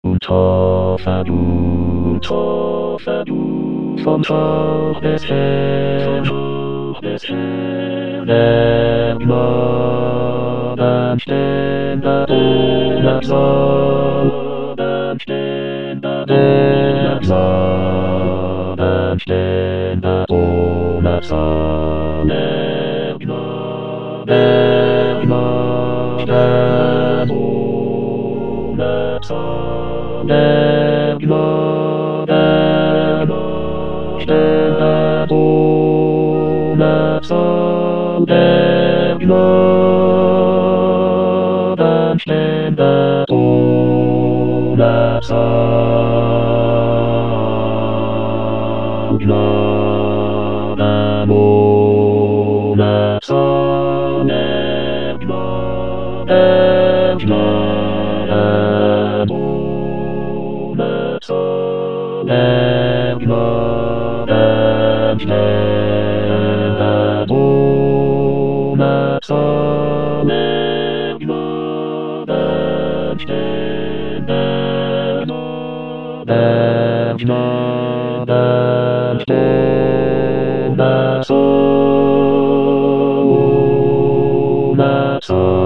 Vom Schach des Herrn, der Gnadenständer der Gnadenständer der Gnadenständer ohne Zahl der Gnade ohne Zahl der Gnade Ständer ohne Zahl der Gnadenständer ohne Zahl Gnaden ohne Zahl der Gnaden Gnaden ohne Zahl der Gnaden Ständer ohne Zahl der Gnaden Ständer der Gnaden Ständer ohne Zahl